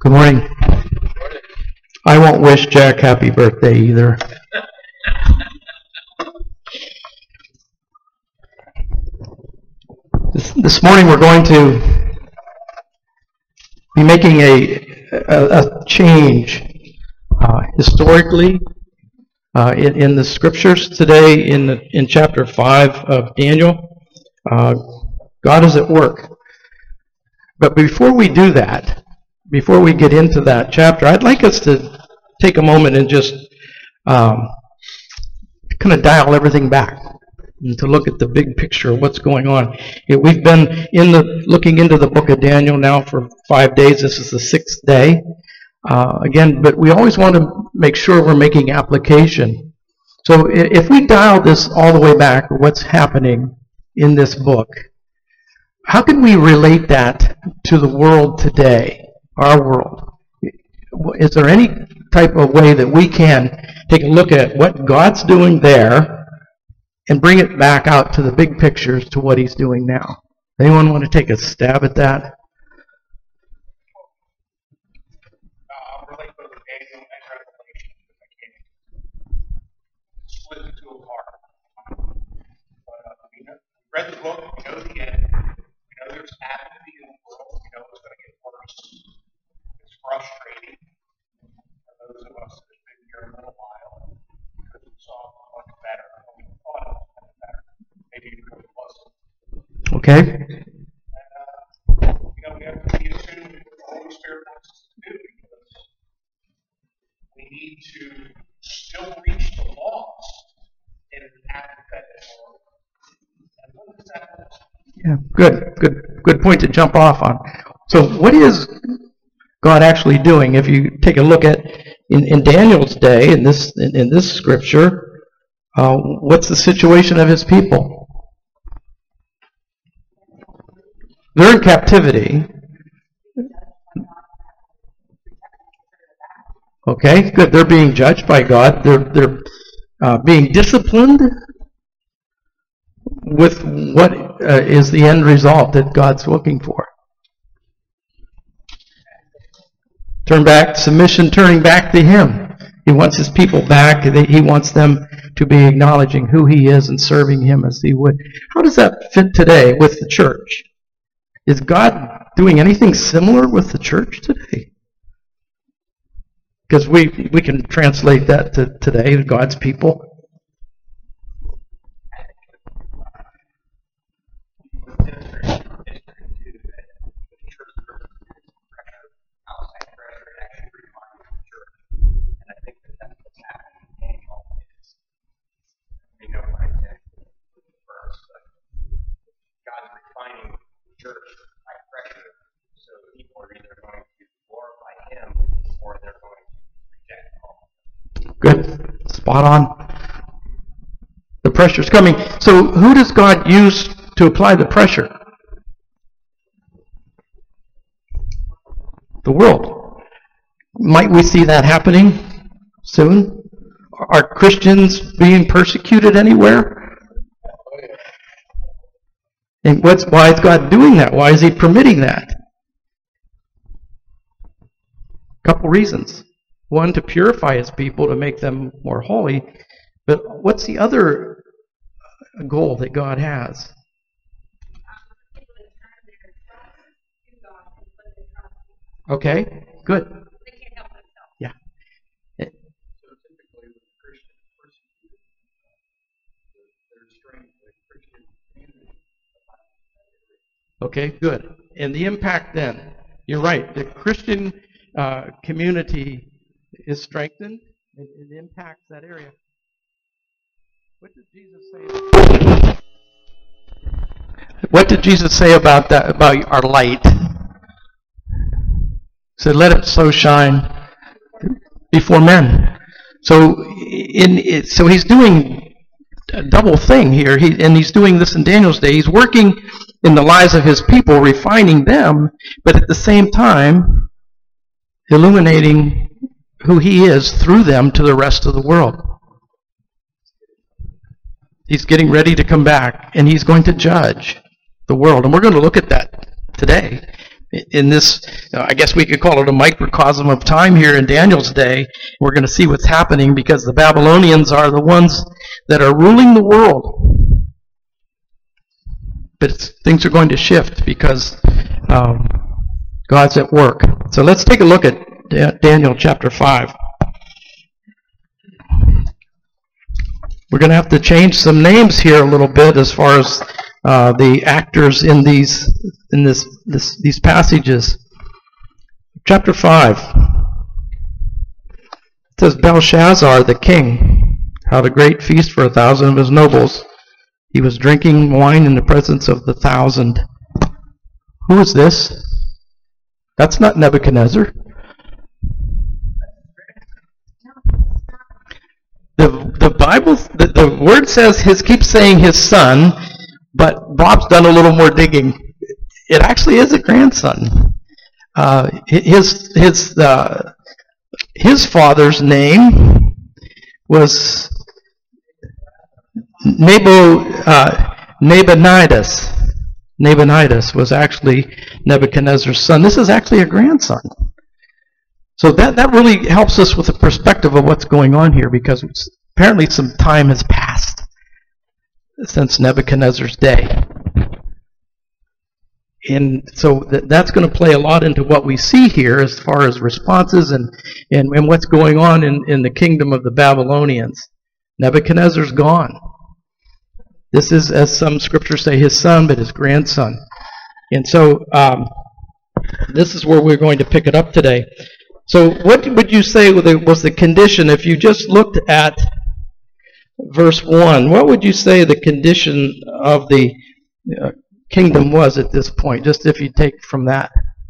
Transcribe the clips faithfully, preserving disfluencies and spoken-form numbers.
Good morning. I won't wish Jack happy birthday either. This, this morning we're going to be making a, a, a change uh, historically uh, in, in the scriptures today in, the, in chapter five of Daniel. Uh, God is at work. But before we do that, before we get into that chapter, I'd like us to take a moment and just um, kind of dial everything back and to look at the big picture of what's going on. Yeah, we've been in the looking into the book of Daniel now for five days. This is the sixth day. Uh, again, but we always want to make sure we're making application. So if we dial this all the way back, what's happening in this book, how can we relate that to the world today? Our world. Is there any type of way that we can take a look at what God's doing there and bring it back out to the big pictures to what He's doing now? Anyone want to take a stab at that? I'll relate both Daniel and Revelation if I can. Split the two apart. But uh, we, know, we read the book, we know the end, we know there's apathy in the world, we know it's going to get worse. It's frustrating for those of us that have been here a little while because we saw much better, or we thought it was much better. Maybe it really wasn't. Okay. And, uh, you know, we have to be attuned to what the Holy Spirit wants us to do because we need to still reach the lost in an apathetic world. And what does that look like? Yeah, good, good, good point to jump off on. So what is God actually doing? If you take a look at in, in Daniel's day, in this in, in this scripture, uh, what's the situation of his people? They're in captivity. Okay, good. They're being judged by God. They're they're uh, being disciplined with what uh, is the end result that God's looking for. Turn back, submission, turning back to Him. He wants His people back. He wants them to be acknowledging who He is and serving Him as He would. How does that fit today with the church? Is God doing anything similar with the church today? Because we, we can translate that to today, to God's people. Church by pressure, so people are either going to glorify Him or they're going to reject Him. Good. Spot on. The pressure's coming. So who does God use to apply the pressure? The world. Might we see that happening soon? Are Christians being persecuted anywhere? And what's, why is God doing that? Why is He permitting that? A couple reasons. One, to purify His people, to make them more holy. But what's the other goal that God has? Okay, good. Yeah. Okay, good. And the impact then, you're right, the Christian uh, community is strengthened. It, it impacts that area. What did Jesus say? What did Jesus say about that? About our light? He said, "Let it so shine before men." So, in it, so He's doing a double thing here. He and He's doing this in Daniel's day. He's working in the lives of His people, refining them, but at the same time, illuminating who He is through them to the rest of the world. He's getting ready to come back, and He's going to judge the world. And we're going to look at that today in this, uh, I guess we could call it a microcosm of time here in Daniel's day. We're going to see what's happening because the Babylonians are the ones that are ruling the world. But it's, things are going to shift because um, God's at work. So let's take a look at Daniel chapter five. We're going to have to change some names here a little bit as far as uh, the actors in these in this, this these passages. Chapter five. It says, Belshazzar the king had a great feast for a thousand of his nobles. He was drinking wine in the presence of the thousand. Who is this? That's not Nebuchadnezzar. The the Bible, the, the word says his keeps saying his son, but Bob's done a little more digging. It actually is a grandson. Uh, his his uh, his father's name was Nebo uh, Nabonidus. Nabonidus was actually Nebuchadnezzar's son. This is actually a grandson. So that, that really helps us with the perspective of what's going on here, because apparently some time has passed since Nebuchadnezzar's day. And so th- that's going to play a lot into what we see here as far as responses and, and, and what's going on in, in the kingdom of the Babylonians. Nebuchadnezzar's gone. This is, as some scriptures say, his son, but his grandson. And so um, this is where we're going to pick it up today. So what would you say was the condition, if you just looked at verse one, what would you say the condition of the uh, kingdom was at this point, just if you take from that?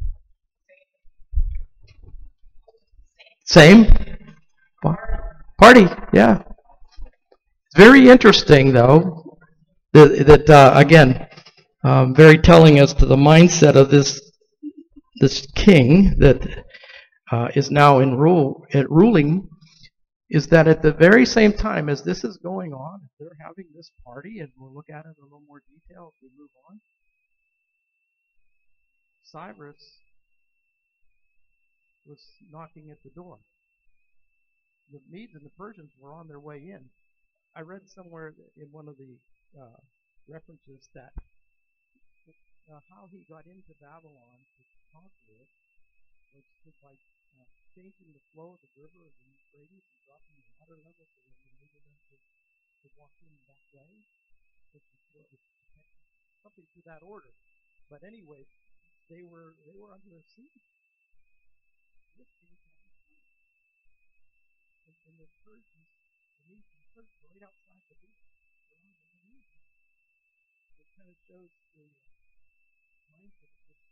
Same? Party, yeah. It's very interesting, though, that, that uh, again, um, very telling as to the mindset of this this king that Uh, is now in rule, at ruling, is that at the very same time as this is going on, they're having this party, and we'll look at it in a little more detail as we move on. Cyrus was knocking at the door. The Medes and the Persians were on their way in. I read somewhere in one of the uh, references that uh, how he got into Babylon to conquer it was by uh, changing the flow of the river of the Euphrates and dropping the water level so that it enabled them to, to walk in that way, which is what was something to that order. But anyway, they were they were under a siege. This king had and, and the Persians, the Medes and Persians, right outside the door, were on their knees. It kind of shows the mindset of this.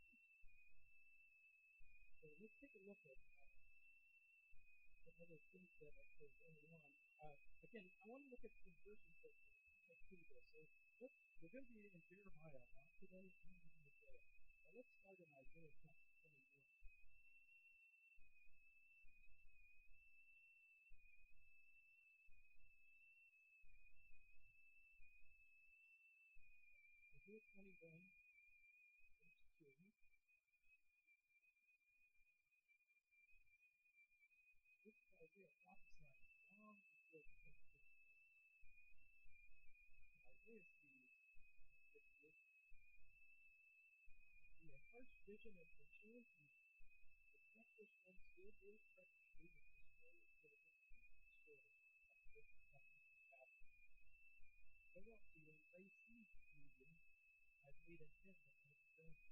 So let's take a look at uh, some other things that are going on. Uh, again, I want to look at some verses that I see this. So let's, we're going to be in Jeremiah, not today, and in Isaiah. Now let's start in Isaiah chapter twenty-one. Isaiah twenty-one, verse two. This is Isaiah prophesying long before the Pentecost. Isaiah sees this vision. The first vision has been shown to me. The precious one still bears precious fruit and destroys for the destroyed. This is nothing to happen. Go up to you and lay siege to you. I've made an end of my strength.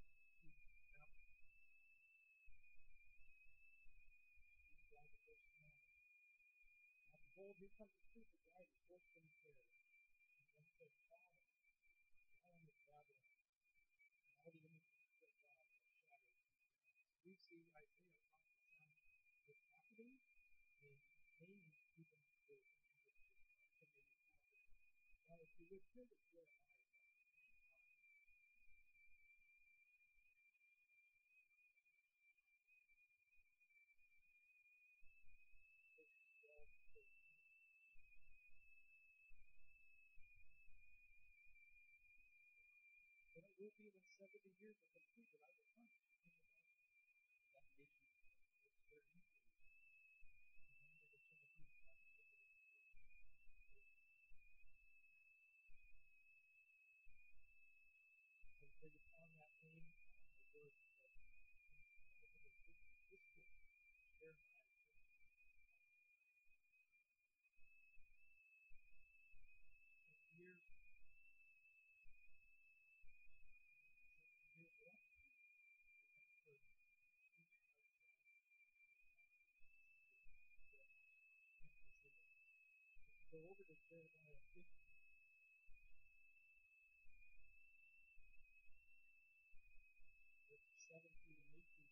Behold, here comes the truth of God, the fourth from the fair. And one says, Zion, Zion is Babylon. And all the images of God are shattered. We see Isaiah prophesying what's happening and naming even the Now, if you would turn to Jeremiah, will be when seventy years are completed. I will come to think about that nation was very easily. The land of the Philippines, I don't know if it is. I bring upon that name all my work that all that is written in this book, Jeremiah twenty-two, twenty-five. Seven years. Seven years are up. If you go over to Jeremiah fifty, verses seventeen and eighteen,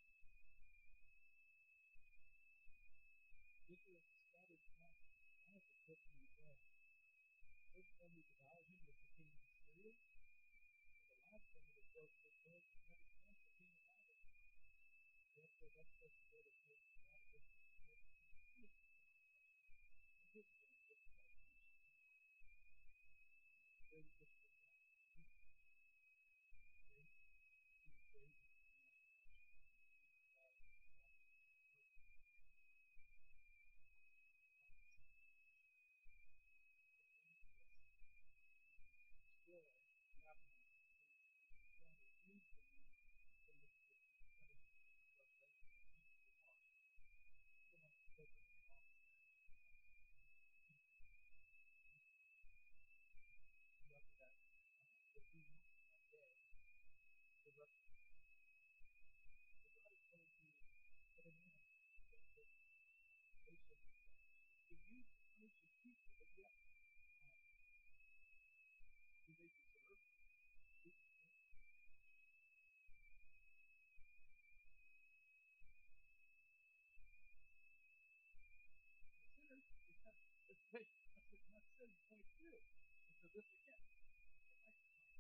Israel is scattered among one of the taken him away. The first one who devoured him was the king of Assyria, and the last one who broke his nose was Nebuchadnezzar, the king of Babylon. Therefore, thus says the Lord of hosts, God of Israel, the Lord of the king and his land, which shall punish the king. Bring this to God. Great, he was great, and destroy Babylon. One is used in from the study of Revelation and comes to heart. Babylon is spoken of long. Whoever that will be that day, the representative. So God is going to put an end to this nation that he used to punish his people, but yet um, do they deserve? Do they deserve? The sinners, because that's what, that's what God said in twenty-two. And so this again, I like the plan.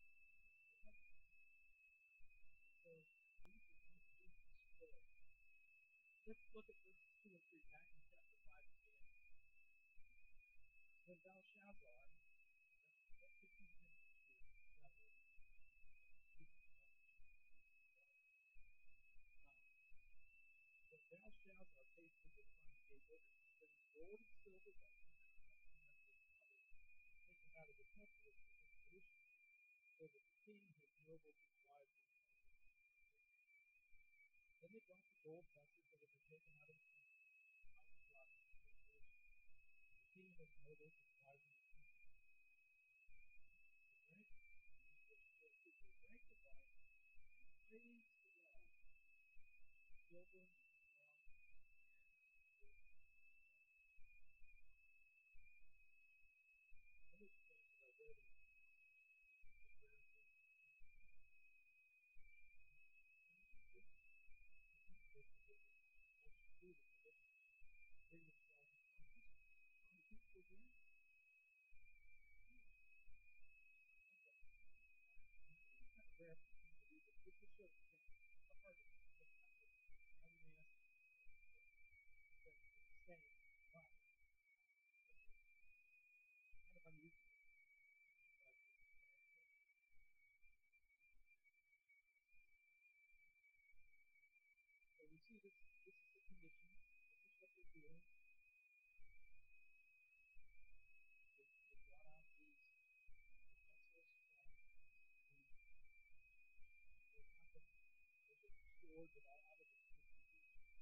So these are going to be destroyed. Let's look at verses two and three back in chapter five of Daniel. When Belshazzar, that could be similar to Babylon, um, when Belshazzar tasted the wine, he gave orders to bring gold and silver vessels taken out of the temple of Jerusalem, so that the king, his nobles, his wives, and then they brought the gold vessels that had been taken out of the temple, out of brought them to Jerusalem. The king and his nobles, his wives, and his sons, they drank, they drank the wine and praised the God, silver and bronze. One of the things that I read in the prayer thing, bring this down. How many people were there? It's kind of rare for people to do this. This just shows again the heart of the thing. Now we may ask that it's saying, wow, kind of unusual. But, so we see this. This is the condition. This is what they're doing. They, they brought out these vessels from the what happened. They were stored, but all out of the city.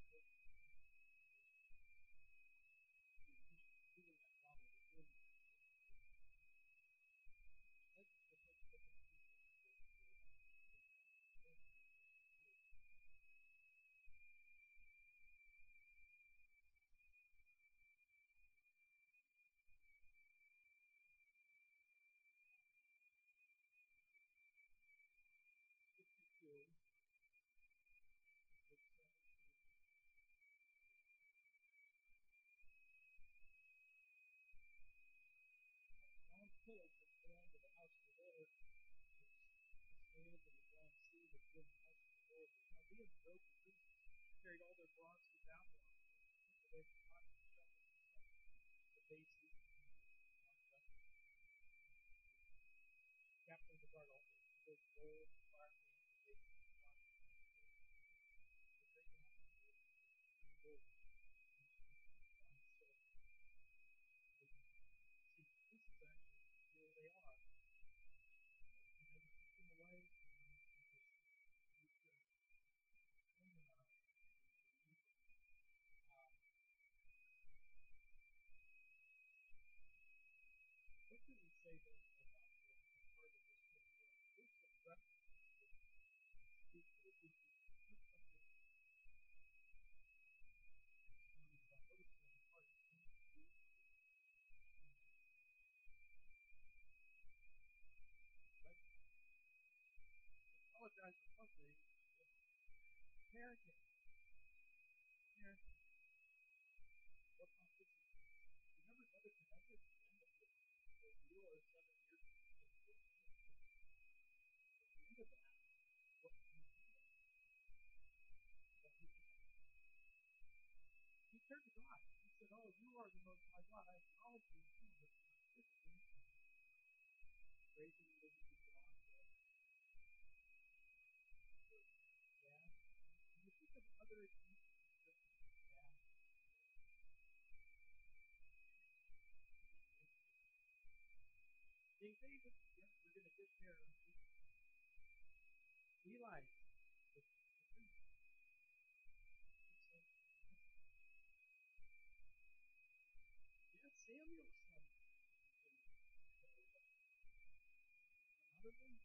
Doing that while they were doing that. That's the first different people. fifty-two, verse seventeen. Bronze pillars that belonged to the house of the Lord, the scales of the bronze sea that filled the house of the Lord. The Chaldeans broke in pieces, carried all their bronze to Babylon, took away the pots, the shovels, the sons, the bases, the bronze vessels. Captain of the guard also those bowls, the fire pans, the basins, the pots, the pans, the great man was green gold and fine silver. See, this is actually, here they are. He never took them away. He just used to clean them out and use them. Um, what can we say then about the, the part of this twenty-one? There's some references that speak to the Hebrew. Here's something that's noted by notice on the part of King Jude. But to apologize for one thing, parenting. Parenting. What about this? Remember Nebuchadnezzar at the end of the ordeal or seven years of captivity? At the end of that, what did he do? What he did? He turned to God. He said, "Oh, you are the most high God. I acknowledge you, but not physically." Praising that he was gone. Yeah. When you think of other examples in Scripture, yeah. King David, yes, we're going to get there. Eli, the, the priest. Yes, Samuel's son. Another one.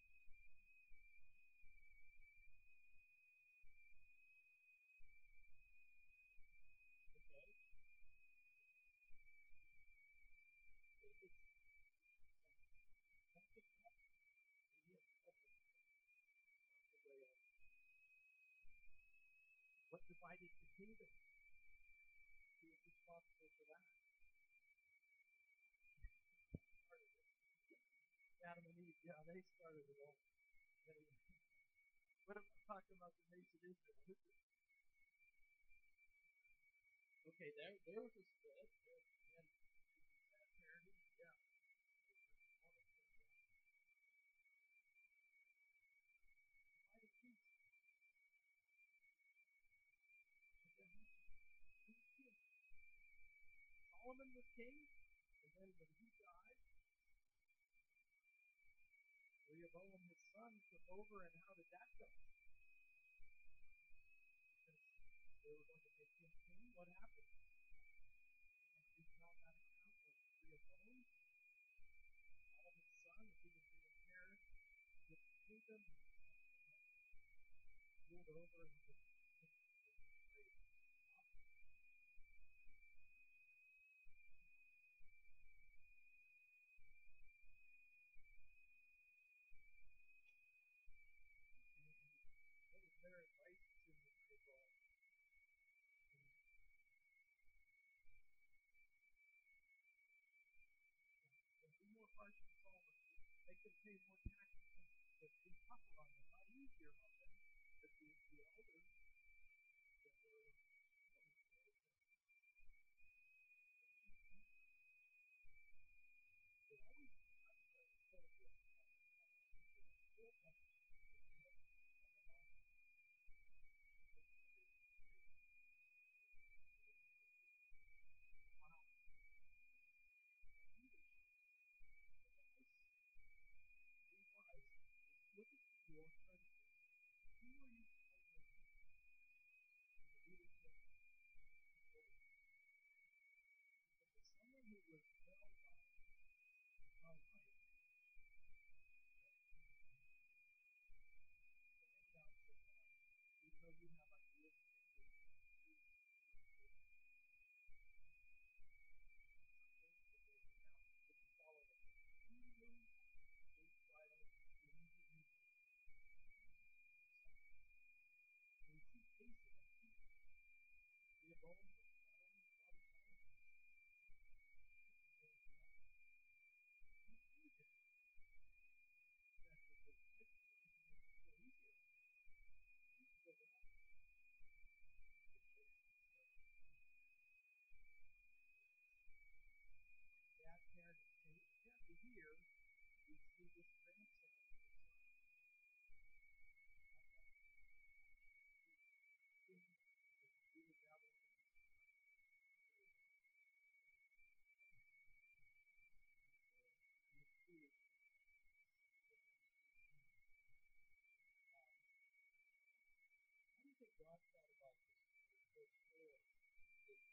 Okay. David's son. That's the problem. Maybe a problem. What divided the kingdom? Who was responsible for that? Adam and Eve. Yeah, they started it all. Anyway. What am I talking about the nation Israel? Okay, there there was a split. And bad parenting, yeah. Divided kings. Who was king? Solomon was king, and then when he died, Rehoboam, his son, took over, and how did that go? Because they were going to make him king. What happened? And we found that account of Rehoboam, Solomon's son, if he was to inherit this kingdom, he ruled over and was great. Okay, and what was their advice to Rehoboam? And be more harsh than Solomon. Make them pay more taxes and but be tougher on them, not easier on them. But the, the elders that were what was there, they always I was told that wow, leadership, advice, be wise. Look at your predecessors. Who are you following in the leadership of people? If it's someone who was well liked, well liked, maybe I'll say that. Even though you have ideas and things that you want to do, now, if you follow it, immediately, they try to immediately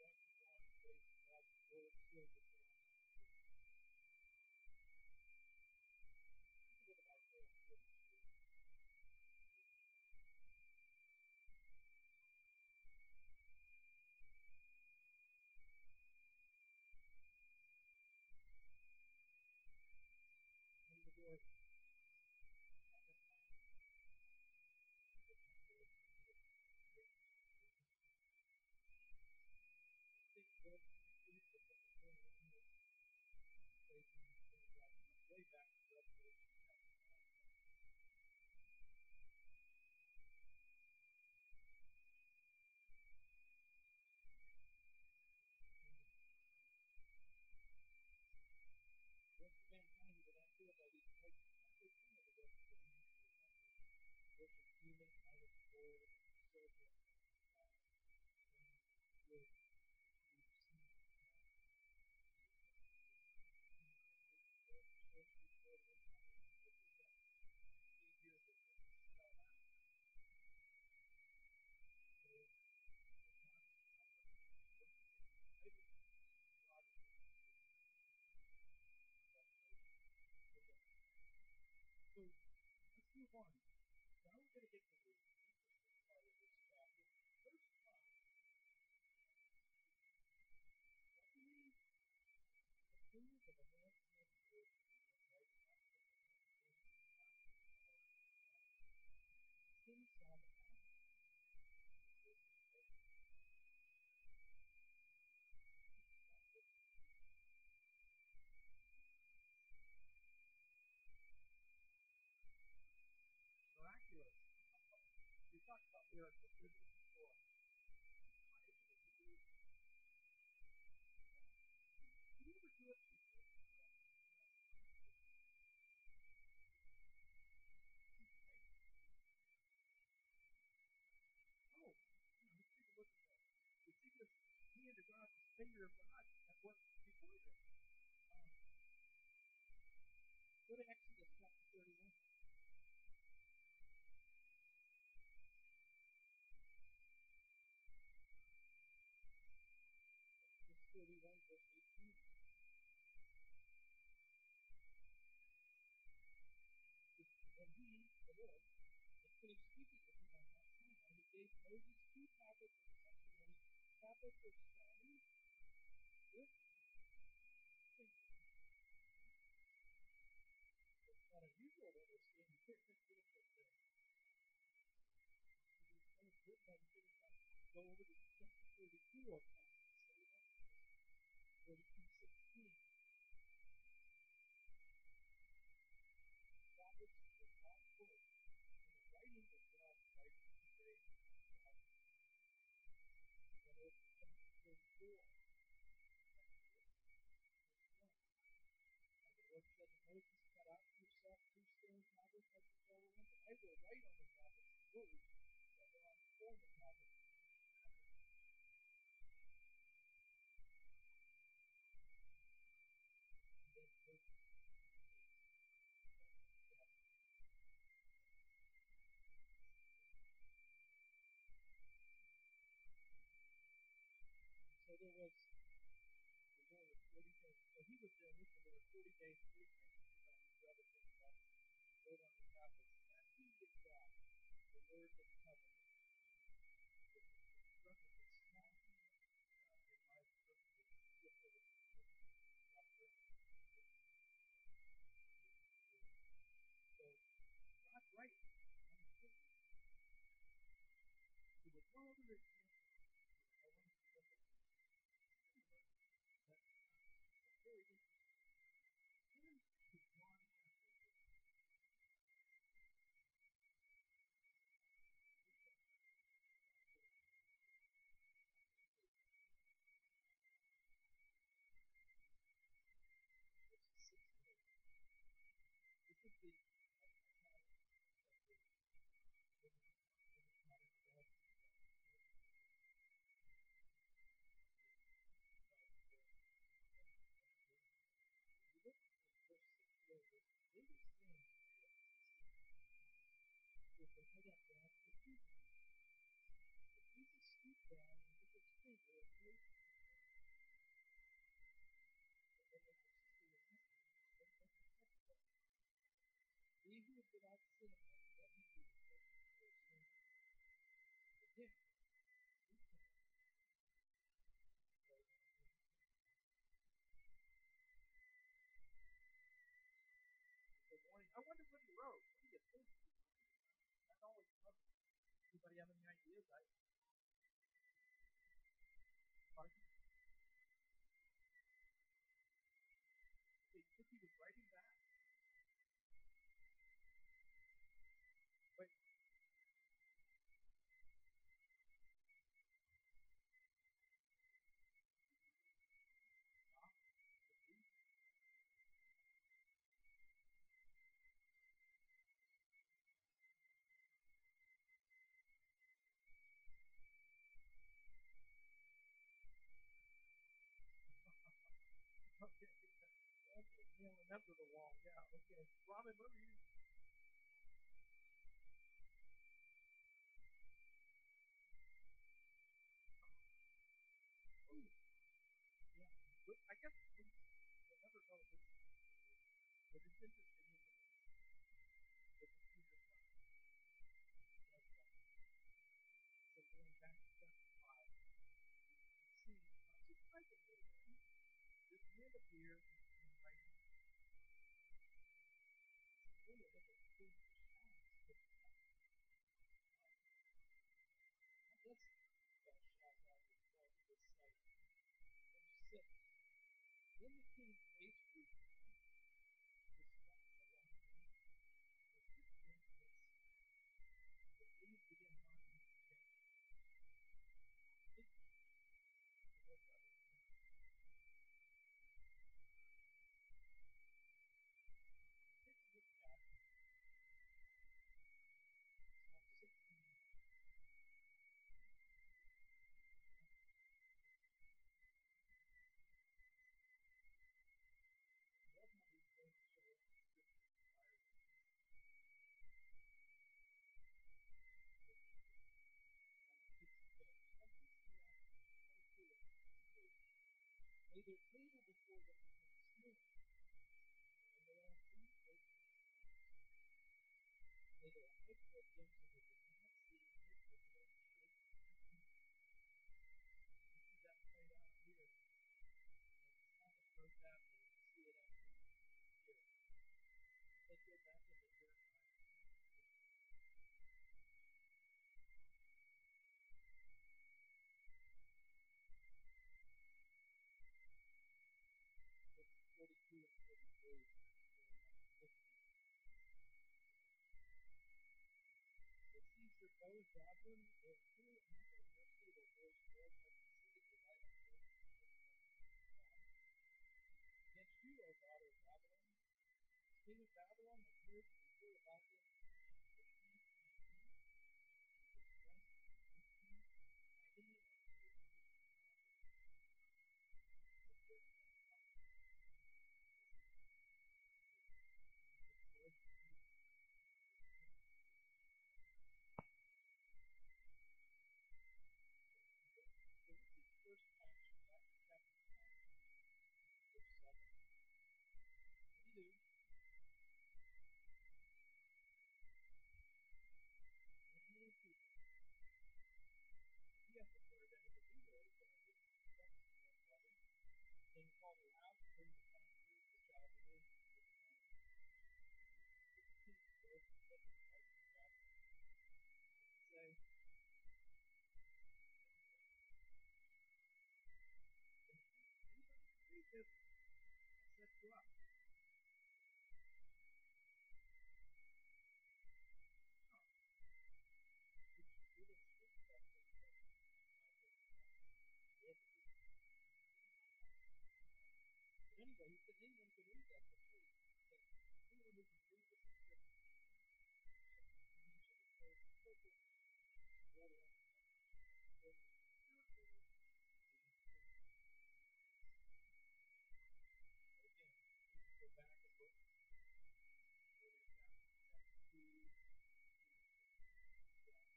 back to one place and God's word still was there on that page. You can look at Isaiah forty-two. And the Lord, I have my I think Lord kind of used the chapter twenty-one here. Praising and praising God. Way back to Revelation chapter nine. The rest of mankind is enamored by these places, not their kind of the work of their hands, but not worship human and idols of gold and silver and bronze, stone, wood, which neither see nor smell. Sorcery, sorcery, knowledge, and every death. You see here that this is spelled out. So, it's not worshiping these idols, God is worshiping that. So, let's move on. Now we're going to get to the interesting part of this chapter. Verse five. Luckily, the fingers of a man command the earth to be made right, and not put the hand in the past of the power of God. The king saw the Babylon, and he says to the great. Miraculous. We talked about miracles before. Did you ever do it before? Oh, let's take a look at that. We see this hand of God, this finger of God at work before this. Um, go to Exodus chapter thirty-one. Exodus thirty-one, verse eighteen. When he, the Lord, had finished speaking with him on Mount Sinai, he gave Moses two tablets of the testimony, tablets of stone with fingers. It's not unusual what we're seeing here. It's interesting. It's written by the fingers of God. Go over to chapter thirty-two of Exodus, thirty-two sixteen. Tablets were God's word, and the writing was God's writing engraved on the tablets. And then over to chapter thirty-four. And the Lord said to Moses, cut out for yourself two stone tablets like the silver ones, and I will write on the tablets the words that were on the former tablets. And then verse twenty-eight. So there was the Lord forty days. So he was there with the Lord forty days, forty nights. He did not eat bread or drink water. He wrote on the tablets. And that hand of God, the word of the covenant, the instructed the small hand uh, in my version is flip over to the chapter. So God's right. There was one other example. I wanted to look at that very interesting. Turn to John chapter eight. Six days. This is the account of the woman who was caught in adultery. You look at verse six later, they were standing still. With their head up down to the feet. But Jesus stooped down and with his finger and wrote Okay. Okay. Nailing up to the wall. Yeah. Okay. Robin, what were you? Oh, yeah. But I guess we'll, we'll never know this is the story, but it's interesting, isn't it? With the Peter part. Love that. So going back to chapter five, you see, not surprisingly then, this man appears in, in writing. So when you look at King Belshazzar's picture, how does Belshazzar respond to this sight? Verse six. Then the king's face grew pale, his thoughts alarmed him, his hip began to make sound, his knees began knocking his chest. Didn't he was rather simple. The picture was cast, Psalm sixteen. I love how these things show up in scripture prior to Psalm sixty-nine, twenty-two, and twenty-three. May their table before them become a snare, and on their own feet they become snares. May their eyes break them so that they cannot see, and make their nose shake. You see that played out here. And the psalmist wrote that, but you see it actually here. Let's go back into Jeremiah. Verses forty-two and forty-three. Jeremiah fifty. They seized their bow and javelin, they are cruel and have no mercy, their bows roar like the sea, they ride on horses and make fun. Against you, O daughter of Babylon, the king of Babylon has heard the report about them, his hands on me, distress, affliction, agony are surrounding me now. But Jeremiah talks about this word to me. So what's his first action? Back to chapter five, verse seven. What do you do? Many people. He has to put any to do this, but I think that was his brother. King called aloud to bring the conquerors, the Chaldeans, to the land. Give the king the bow and set his wife and javelin. What's he say? Anybody can read this. I'll set you up. No. We we didn't speak about it before. I think uh, we had to do it. But anyway, he said anyone can read that. That's what he said. Anyone who can read this inscription shall be clean, shall be clothed in purple, roll around the neck, shall have the oil of the spirit oil, may be clean. So again, you can go back and look later chapters, chapter two, two, six, yeah.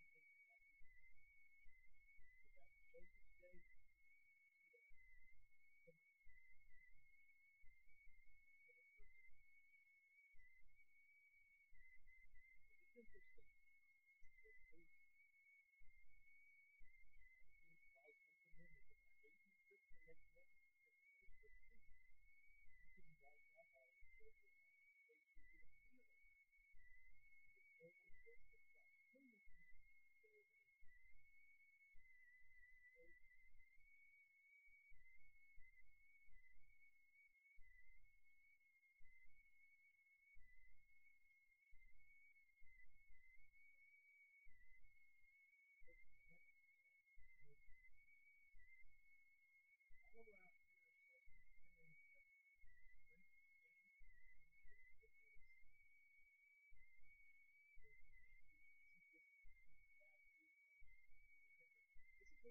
Joseph's day, see that?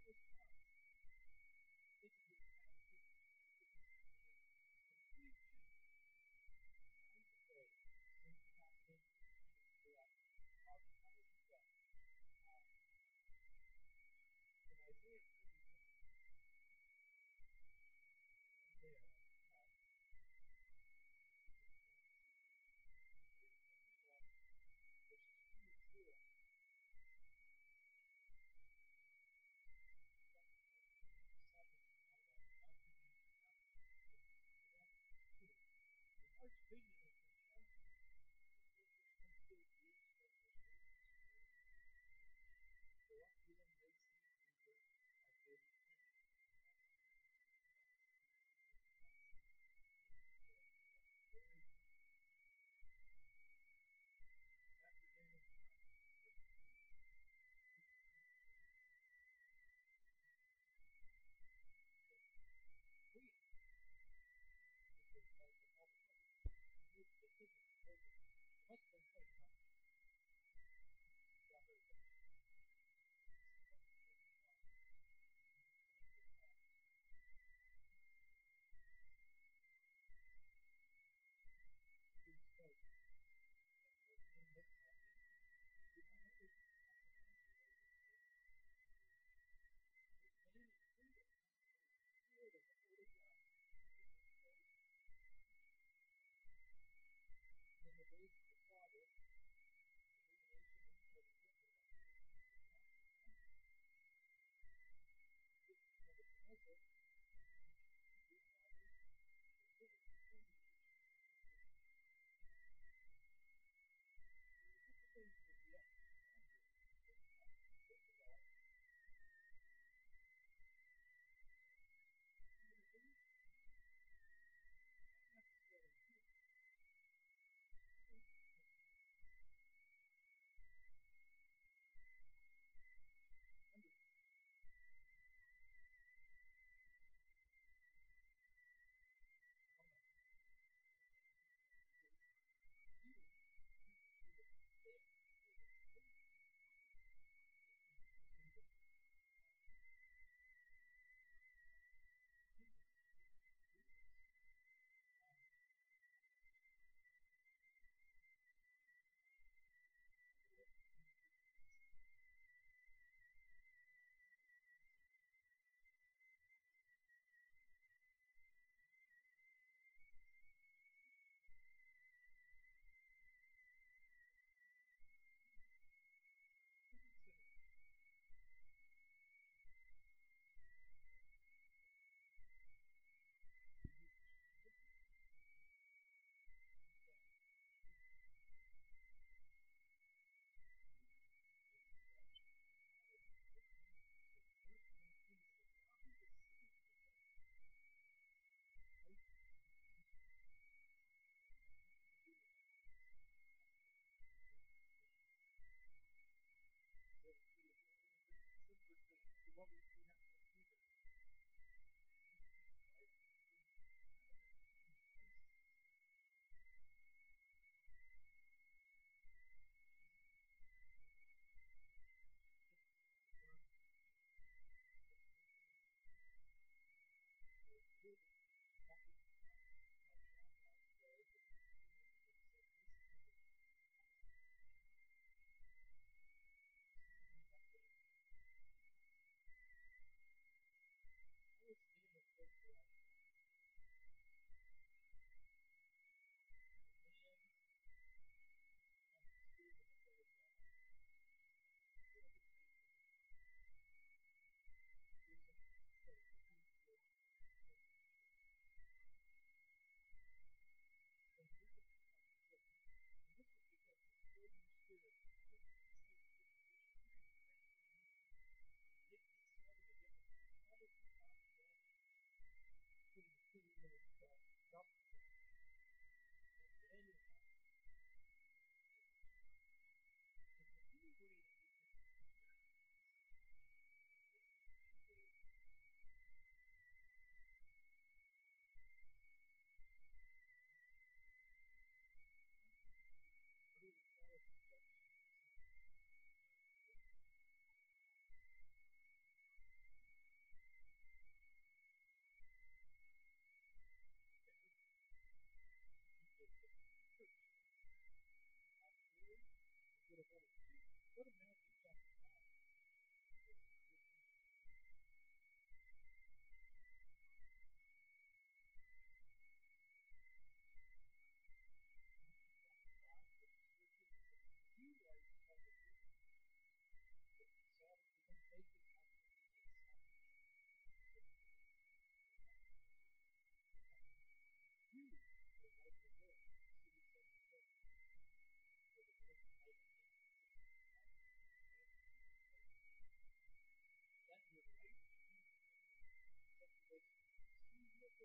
response. Think of his attitude and speaking his command. Complete change. Night and day. Things are happening. You're trying to figure out how, how does it go. Um, in Isaiah thirty-one, there on the top, is a prophecy being fulfilled. Isaiah thirty-one, verses three and four. Chapter fourteen and seven and all that. God could use your mouthpiece. eleven, two. Your heart's vision has been shown to you. The fortress once built years ago was ruined, destroyed, and consumed. Go up, you and Lacy, Eber, our favorite tenant. That's very Chapter Daniel nine, verse two. This is interesting. We, because like the whole public, we specifically told them, it must have been quite enough. Got very good. Please note that fourteen looks happy. You don't know there's a chapter nine related to it. This man is freedom, spirit of the Holy God. In the days of the Father,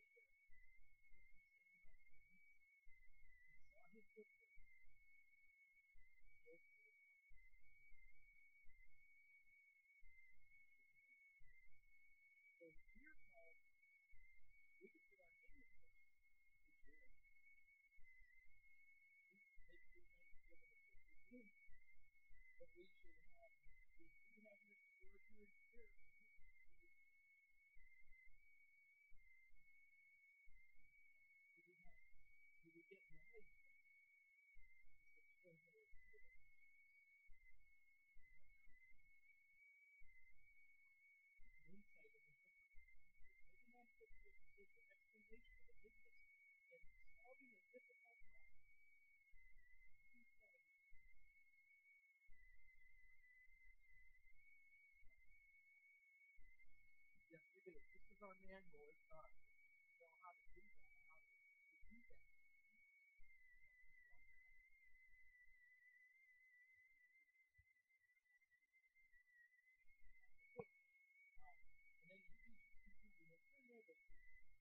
looked at what he's saying about Cain, he saw his footprint, and therefore was not so we're called, we can put our name in there. We should. We, maybe we may be given a fifty thing, but we should have, we do have an extraordinary spirit in us. Do we have, do we get knowledge from this extraordinary spirit? We have an insight and interpretation. Maybe not interpretation, just an explanation of enigmas and solving a difficult problem. Maybe solving. Yes, we do. This is our manual. It's not. We know how to do that, how to, to do that. Um, and then Ephesians two twenty, when you're there, those two,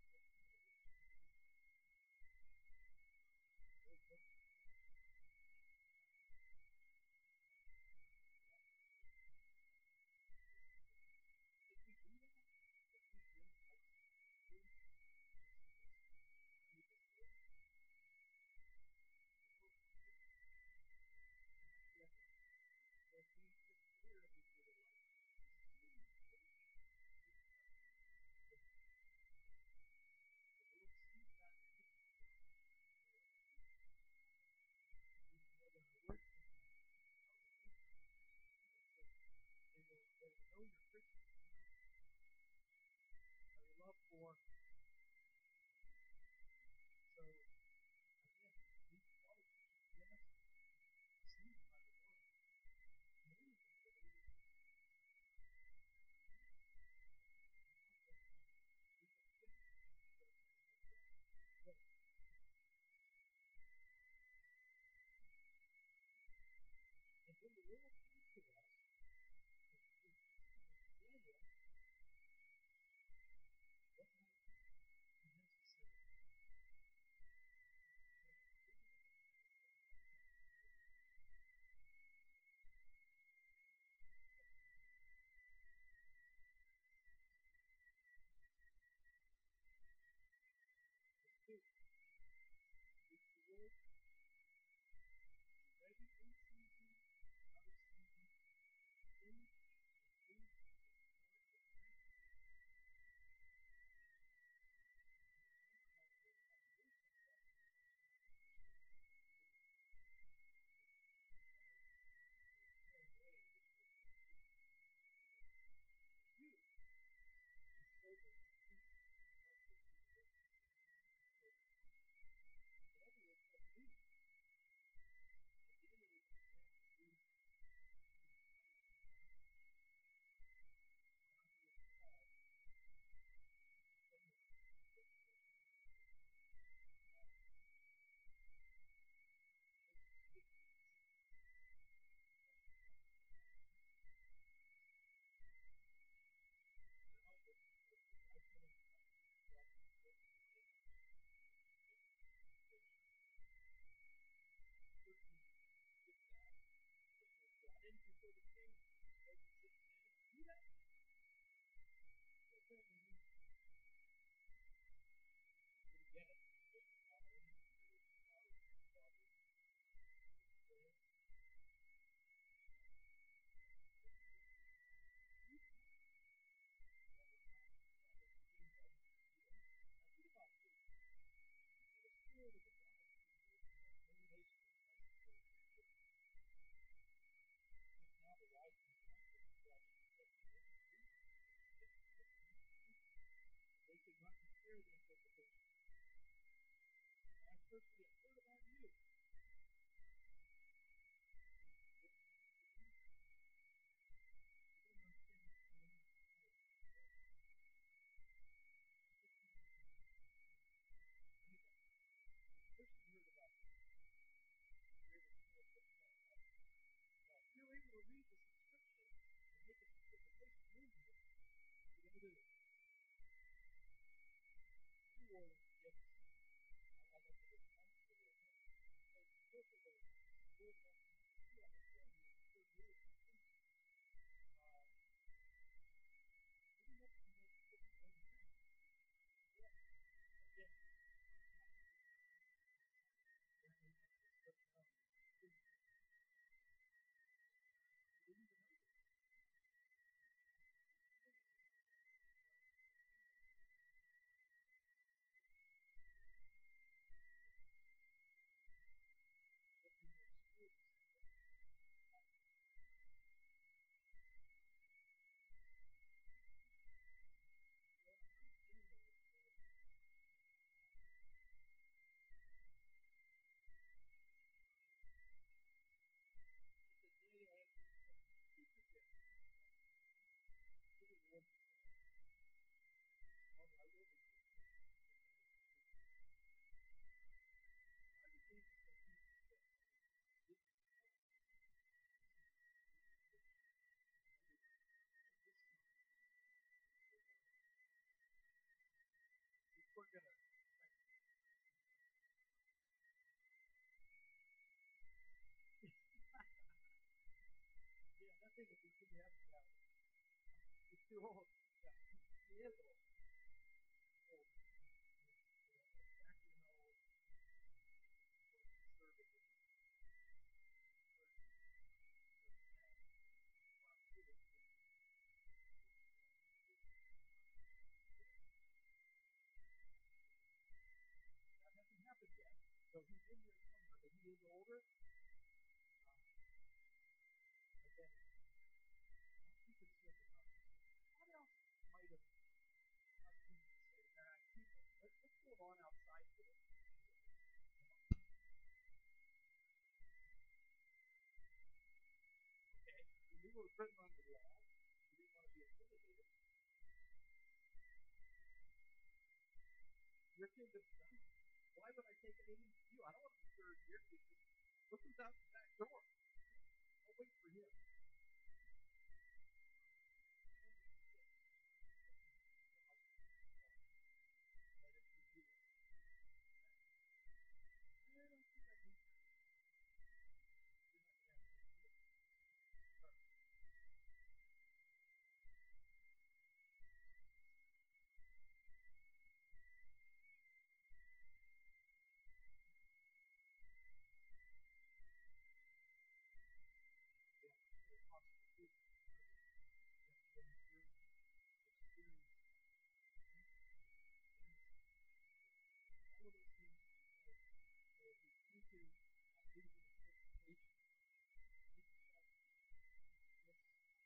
if we do that, if we bring Christ to this world, the world is and actually I think that we prepare before the light comes. The world sees that and thinks it's wrong. Even more than our works sometimes. How we think of so they will they will know you're Christian. Or your love for so again, these qualities yes seen by the world. Many of them believe it. And when the world comes to us, Daniel, what might gonna. Yeah, that thing will be too heavy. Yeah, he's too old. Yeah, he, he is old. Old. You know, exactly how old was serving in the first first test. While he was being that hasn't happened yet. So he's in there somewhere, but he is older. Uh, again, not too concerned about this. What else might have caused him to say, nah, keep him. Let's, let's go on outside for this. Okay, he knew what was written on the wall. He didn't want to be intimidated. Your kingdom's done. Why would I take anything from you? I don't want to be served in your kingdom. Look who's out the back door. I'll wait for him. I don't think I need to. You're not going to have any kids. Sorry. Yeah, it's possible too. Because of them going through experience, all of those things in place. So if we come to uh, leave the interpretation, keep yourself this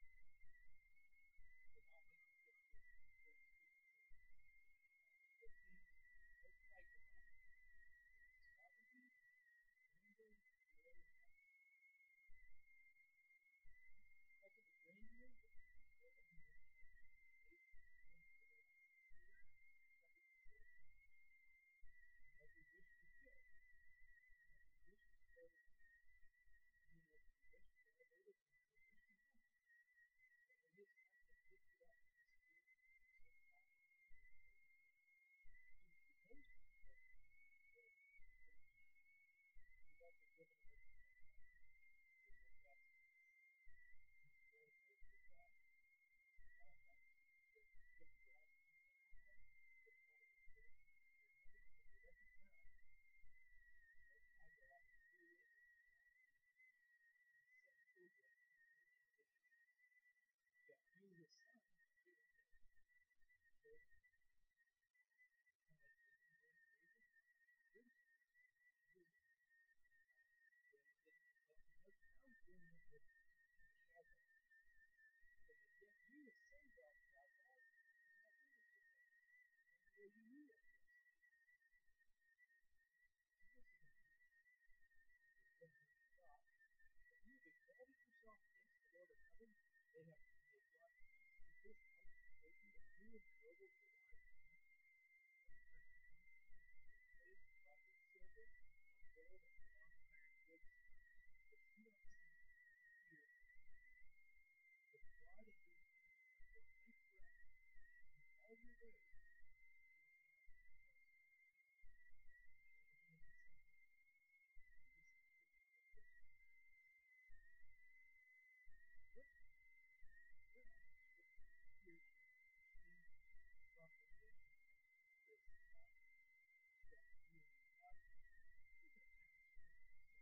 without making it this very specific. The things Most High God, in His sovereignty, grandeur, glory, and majesty. Because of the grandeur, the things of glory, and majesty, creation, being of everlasting fear, second to soul. And every wish fulfilled, and every wish is carried out. And every wish is elevated, and every wish behind. But when his heart was lifted up, his spirit was so powerful that he was deposed from the throne. He's also given an earthly kingdom. He will bless his glory made with God. God has given to us power, the power of the Spirit. So we recognize the Most High God is truly able to set children in this. Yeah, through his son, Jesus Christ. So, kind of like Nathan going to David, good. Good. But he doesn't, now he's doing it with Michelle. So that yet you have sinned, God, God, God, and I agree with you. Well, you knew it. Listen to me. God, but you have exalted yourself against the Lord of heaven. They have they brought us to his house to kill you, and you and your nobles will rise upon us. And you bring us money and trade, brought with silver, or gold, or bronze, iron, wood, stone. But do not see here the pride of your heart, your life breath, in all your ways. What where else in Scripture do you hear things, the proclamation of this uh, that you and God? Look at Acts chapter six.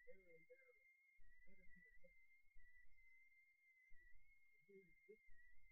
error and error, better to adjust. And here in this